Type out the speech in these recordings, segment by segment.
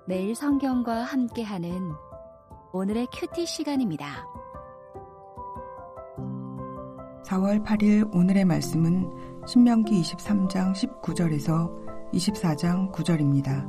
매일 성경과 함께하는 오늘의 큐티 시간입니다. 4월 8일 오늘의 말씀은 신명기 23장 19절에서 24장 9절입니다.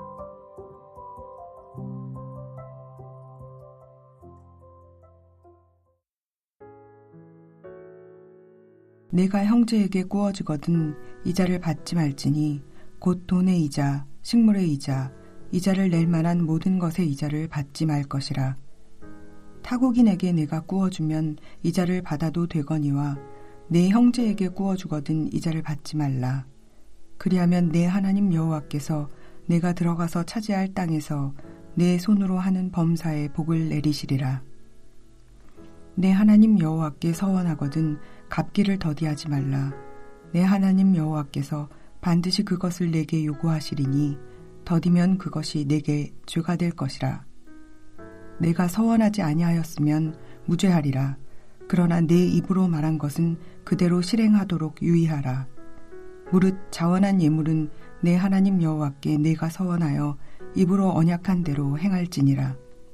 내가 형제에게 구워주거든 이자를 받지 말지니 곧 돈의 이자, 식물의 이자, 이자를 낼 만한 모든 것의 이자를 받지 말 것이라. 타국인에게 내가 구워주면 이자를 받아도 되거니와 내 형제에게 구워주거든 이자를 받지 말라. 그리하면 내 하나님 여호와께서 내가 들어가서 차지할 땅에서 내 손으로 하는 범사에 복을 내리시리라. 내 하나님 여호와께 서원하거든 갚기를 더디하지 말라. 내 하나님 여호와께서 반드시 그것을 내게 요구하시리니 더디면 그것이 내게 죄가 될 것이라. 내가 서원하지 아니하였으면 무죄하리라. 그러나 내 입으로 말한 것은 그대로 실행하도록 유의하라. 무릇 자원한 예물은 내 하나님 여호와께 내가 서원하여 입으로 언약한 대로 행할지니라.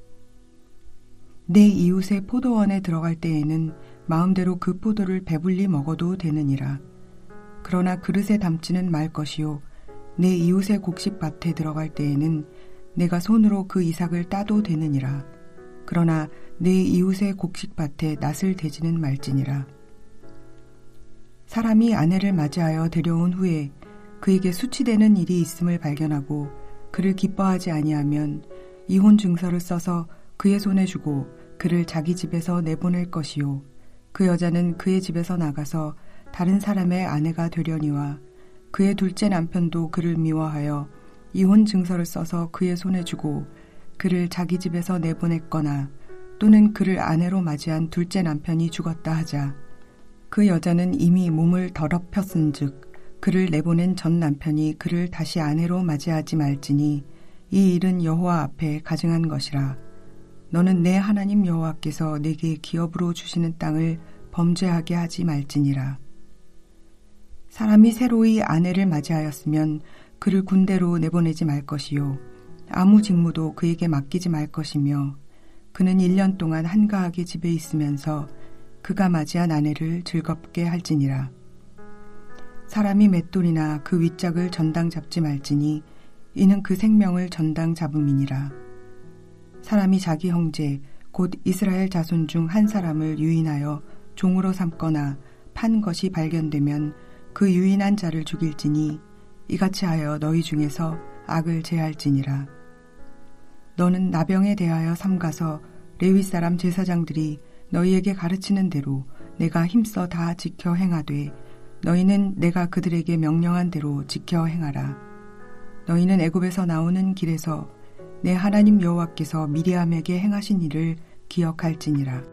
내 이웃의 포도원에 들어갈 때에는 마음대로 그 포도를 배불리 먹어도 되느니라. 그러나 그릇에 담지는 말 것이요 내 이웃의 곡식밭에 들어갈 때에는 내가 손으로 그 이삭을 따도 되느니라. 그러나 내 이웃의 곡식밭에 낫을 대지는 말지니라. 사람이 아내를 맞이하여 데려온 후에 그에게 수치되는 일이 있음을 발견하고 그를 기뻐하지 아니하면 이혼 증서를 써서 그의 손에 주고 그를 자기 집에서 내보낼 것이요 그 여자는 그의 집에서 나가서 다른 사람의 아내가 되려니와 그의 둘째 남편도 그를 미워하여 이혼 증서를 써서 그의 손에 주고 그를 자기 집에서 내보냈거나 또는 그를 아내로 맞이한 둘째 남편이 죽었다 하자. 그 여자는 이미 몸을 더럽혔은즉 그를 내보낸 전 남편이 그를 다시 아내로 맞이하지 말지니 이 일은 여호와 앞에 가증한 것이라. 너는 내 하나님 여호와께서 내게 기업으로 주시는 땅을 범죄하게 하지 말지니라. 사람이 새로이 아내를 맞이하였으면 그를 군대로 내보내지 말 것이요 아무 직무도 그에게 맡기지 말 것이며 그는 1년 동안 한가하게 집에 있으면서 그가 맞이한 아내를 즐겁게 할지니라. 사람이 맷돌이나 그 윗짝을 전당 잡지 말지니 이는 그 생명을 전당 잡음이니라. 사람이 자기 형제 곧 이스라엘 자손 중 한 사람을 유인하여 종으로 삼거나 판 것이 발견되면 그 유인한 자를 죽일지니 이같이 하여 너희 중에서 악을 제할지니라. 너는 나병에 대하여 삼가서 레위 사람 제사장들이 너희에게 가르치는 대로 내가 힘써 다 지켜 행하되 너희는 내가 그들에게 명령한 대로 지켜 행하라. 너희는 애굽에서 나오는 길에서 내 하나님 여호와께서 미리암에게 행하신 일을 기억할지니라.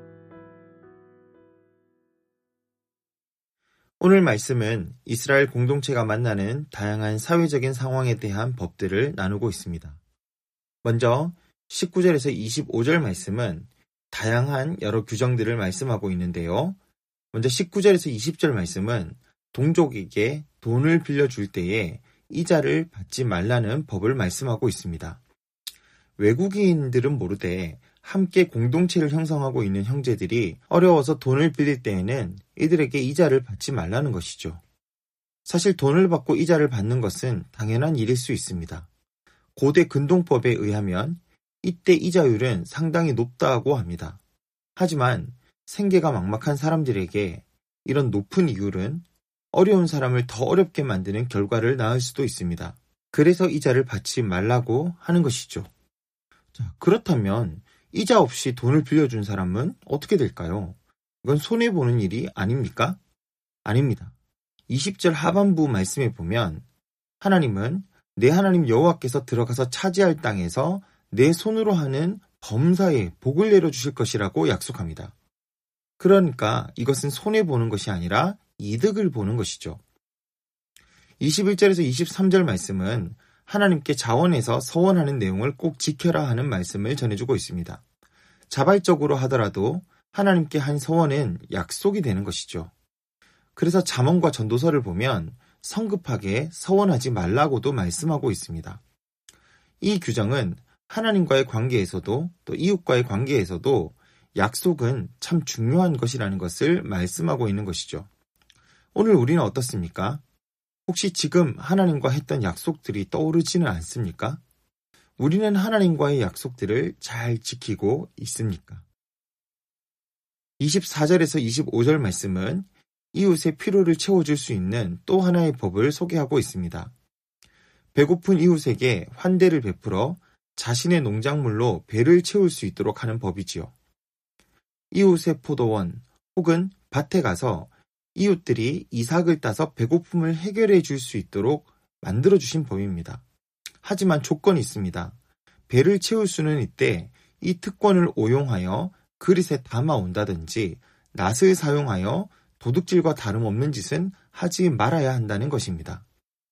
오늘 말씀은 이스라엘 공동체가 만나는 다양한 사회적인 상황에 대한 법들을 나누고 있습니다. 먼저 19절에서 25절 말씀은 다양한 여러 규정들을 말씀하고 있는데요. 먼저 19절에서 20절 말씀은 동족에게 돈을 빌려줄 때에 이자를 받지 말라는 법을 말씀하고 있습니다. 외국인들은 모르되 함께 공동체를 형성하고 있는 형제들이 어려워서 돈을 빌릴 때에는 이들에게 이자를 받지 말라는 것이죠. 사실 돈을 받고 이자를 받는 것은 당연한 일일 수 있습니다. 고대 근동법에 의하면 이때 이자율은 상당히 높다고 합니다. 하지만 생계가 막막한 사람들에게 이런 높은 이율은 어려운 사람을 더 어렵게 만드는 결과를 낳을 수도 있습니다. 그래서 이자를 받지 말라고 하는 것이죠. 자, 그렇다면 이자 없이 돈을 빌려준 사람은 어떻게 될까요? 이건 손해보는 일이 아닙니까? 아닙니다. 20절 하반부 말씀에 보면 하나님은 내 하나님 여호와께서 들어가서 차지할 땅에서 내 손으로 하는 범사에 복을 내려주실 것이라고 약속합니다. 그러니까 이것은 손해보는 것이 아니라 이득을 보는 것이죠. 21절에서 23절 말씀은 하나님께 자원해서 서원하는 내용을 꼭 지켜라 하는 말씀을 전해주고 있습니다. 자발적으로 하더라도 하나님께 한 서원은 약속이 되는 것이죠. 그래서 잠언과 전도서를 보면 성급하게 서원하지 말라고도 말씀하고 있습니다. 이 규정은 하나님과의 관계에서도 또 이웃과의 관계에서도 약속은 참 중요한 것이라는 것을 말씀하고 있는 것이죠. 오늘 우리는 어떻습니까? 혹시 지금 하나님과 했던 약속들이 떠오르지는 않습니까? 우리는 하나님과의 약속들을 잘 지키고 있습니까? 24절에서 25절 말씀은 이웃의 필요를 채워줄 수 있는 또 하나의 법을 소개하고 있습니다. 배고픈 이웃에게 환대를 베풀어 자신의 농작물로 배를 채울 수 있도록 하는 법이지요. 이웃의 포도원 혹은 밭에 가서 이웃들이 이삭을 따서 배고픔을 해결해 줄 수 있도록 만들어주신 법입니다. 하지만 조건이 있습니다. 배를 채울 수는 있되 이 특권을 오용하여 그릇에 담아 온다든지 낫을 사용하여 도둑질과 다름없는 짓은 하지 말아야 한다는 것입니다.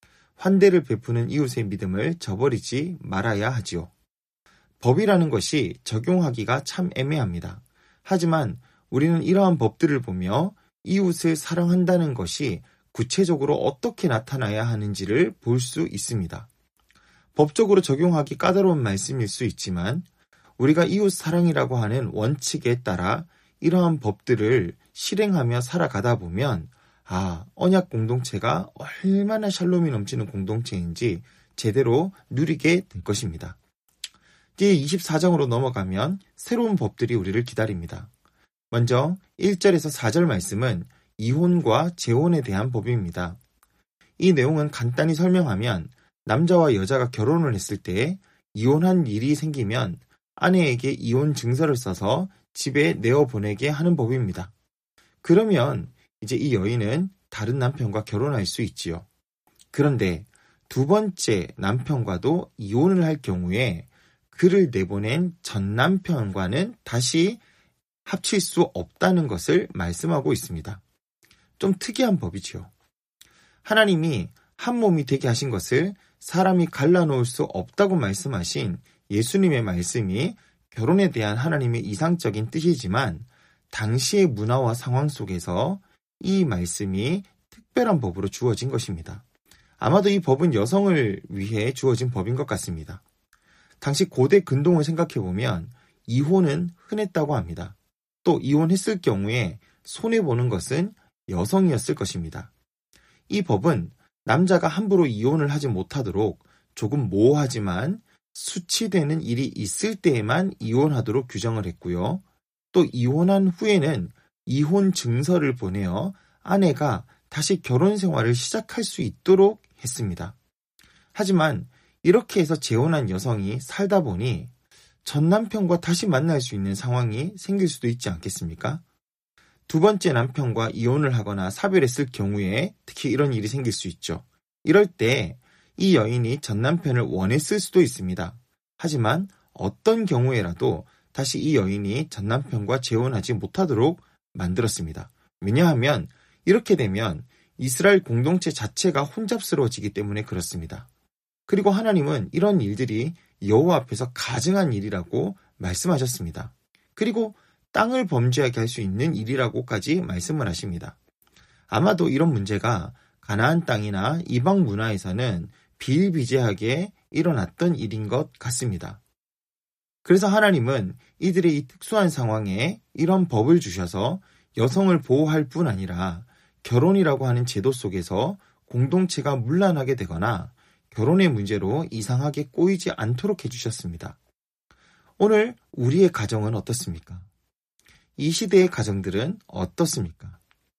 환대를 베푸는 이웃의 믿음을 저버리지 말아야 하지요. 법이라는 것이 적용하기가 참 애매합니다. 하지만 우리는 이러한 법들을 보며 이웃을 사랑한다는 것이 구체적으로 어떻게 나타나야 하는지를 볼 수 있습니다. 법적으로 적용하기 까다로운 말씀일 수 있지만 우리가 이웃 사랑이라고 하는 원칙에 따라 이러한 법들을 실행하며 살아가다 보면 언약 공동체가 얼마나 샬롬이 넘치는 공동체인지 제대로 누리게 될 것입니다. 뒤에 24장으로 넘어가면 새로운 법들이 우리를 기다립니다. 먼저 1절에서 4절 말씀은 이혼과 재혼에 대한 법입니다. 이 내용은 간단히 설명하면 남자와 여자가 결혼을 했을 때 이혼한 일이 생기면 아내에게 이혼 증서를 써서 집에 내어보내게 하는 법입니다. 그러면 이제 이 여인은 다른 남편과 결혼할 수 있지요. 그런데 두 번째 남편과도 이혼을 할 경우에 그를 내보낸 전 남편과는 다시 합칠 수 없다는 것을 말씀하고 있습니다. 좀 특이한 법이지요. 하나님이 한 몸이 되게 하신 것을 사람이 갈라놓을 수 없다고 말씀하신 예수님의 말씀이 결혼에 대한 하나님의 이상적인 뜻이지만 당시의 문화와 상황 속에서 이 말씀이 특별한 법으로 주어진 것입니다. 아마도 이 법은 여성을 위해 주어진 법인 것 같습니다. 당시 고대 근동을 생각해보면 이혼은 흔했다고 합니다. 또 이혼했을 경우에 손해보는 것은 여성이었을 것입니다. 이 법은 남자가 함부로 이혼을 하지 못하도록 조금 모호하지만 수치되는 일이 있을 때에만 이혼하도록 규정을 했고요. 또 이혼한 후에는 이혼 증서를 보내어 아내가 다시 결혼 생활을 시작할 수 있도록 했습니다. 하지만 이렇게 해서 재혼한 여성이 살다 보니 전 남편과 다시 만날 수 있는 상황이 생길 수도 있지 않겠습니까? 두 번째 남편과 이혼을 하거나 사별했을 경우에 특히 이런 일이 생길 수 있죠. 이럴 때 이 여인이 전 남편을 원했을 수도 있습니다. 하지만 어떤 경우에라도 다시 이 여인이 전 남편과 재혼하지 못하도록 만들었습니다. 왜냐하면 이렇게 되면 이스라엘 공동체 자체가 혼잡스러워지기 때문에 그렇습니다. 그리고 하나님은 이런 일들이 여호와 앞에서 가증한 일이라고 말씀하셨습니다. 그리고 땅을 범죄하게 할 수 있는 일이라고까지 말씀을 하십니다. 아마도 이런 문제가 가나안 땅이나 이방 문화에서는 비일비재하게 일어났던 일인 것 같습니다. 그래서 하나님은 이들의 이 특수한 상황에 이런 법을 주셔서 여성을 보호할 뿐 아니라 결혼이라고 하는 제도 속에서 공동체가 문란하게 되거나 결혼의 문제로 이상하게 꼬이지 않도록 해주셨습니다. 오늘 우리의 가정은 어떻습니까? 이 시대의 가정들은 어떻습니까?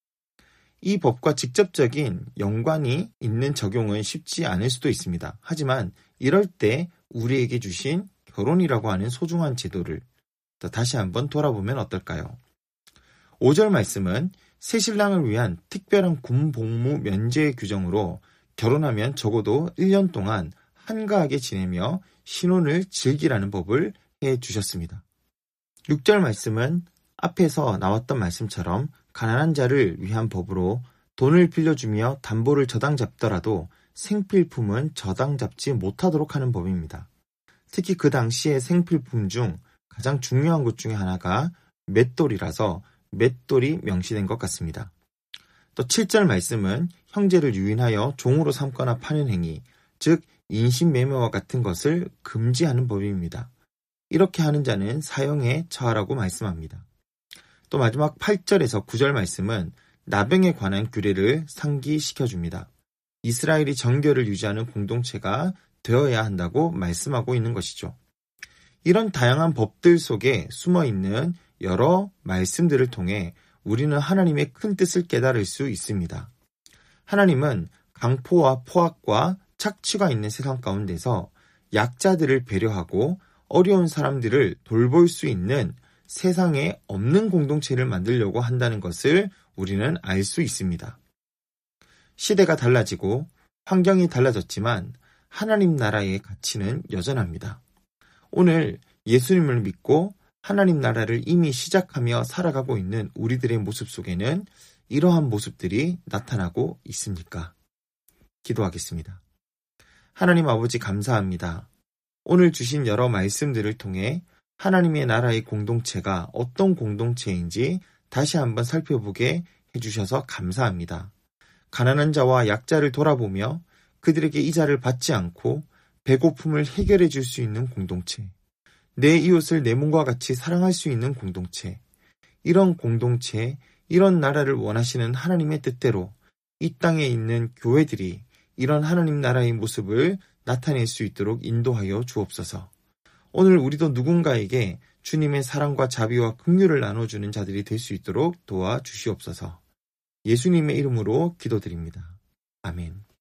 이 법과 직접적인 연관이 있는 적용은 쉽지 않을 수도 있습니다. 하지만 이럴 때 우리에게 주신 결혼이라고 하는 소중한 제도를 다시 한번 돌아보면 어떨까요? 5절 말씀은 새신랑을 위한 특별한 군복무 면제 규정으로 결혼하면 적어도 1년 동안 한가하게 지내며 신혼을 즐기라는 법을 해주셨습니다. 6절 말씀은 앞에서 나왔던 말씀처럼 가난한 자를 위한 법으로 돈을 빌려주며 담보를 저당 잡더라도 생필품은 저당 잡지 못하도록 하는 법입니다. 특히 그 당시의 생필품 중 가장 중요한 것 중에 하나가 맷돌이라서 맷돌이 명시된 것 같습니다. 또 7절 말씀은 형제를 유인하여 종으로 삼거나 파는 행위, 즉 인신매매와 같은 것을 금지하는 법입니다. 이렇게 하는 자는 사형에 처하라고 말씀합니다. 또 마지막 8절에서 9절 말씀은 나병에 관한 규례를 상기시켜줍니다. 이스라엘이 정결을 유지하는 공동체가 되어야 한다고 말씀하고 있는 것이죠. 이런 다양한 법들 속에 숨어있는 여러 말씀들을 통해 우리는 하나님의 큰 뜻을 깨달을 수 있습니다. 하나님은 강포와 포악과 착취가 있는 세상 가운데서 약자들을 배려하고 어려운 사람들을 돌볼 수 있는 세상에 없는 공동체를 만들려고 한다는 것을 우리는 알 수 있습니다. 시대가 달라지고 환경이 달라졌지만 하나님 나라의 가치는 여전합니다. 오늘 예수님을 믿고 하나님 나라를 이미 시작하며 살아가고 있는 우리들의 모습 속에는 이러한 모습들이 나타나고 있습니까? 기도하겠습니다. 하나님 아버지 감사합니다. 오늘 주신 여러 말씀들을 통해 하나님의 나라의 공동체가 어떤 공동체인지 다시 한번 살펴보게 해주셔서 감사합니다. 가난한 자와 약자를 돌아보며 그들에게 이자를 받지 않고 배고픔을 해결해 줄 수 있는 공동체, 내 이웃을 내 몸과 같이 사랑할 수 있는 공동체, 이런 공동체, 이런 나라를 원하시는 하나님의 뜻대로 이 땅에 있는 교회들이 이런 하나님 나라의 모습을 나타낼 수 있도록 인도하여 주옵소서. 오늘 우리도 누군가에게 주님의 사랑과 자비와 긍휼을 나눠주는 자들이 될 수 있도록 도와주시옵소서. 예수님의 이름으로 기도드립니다. 아멘.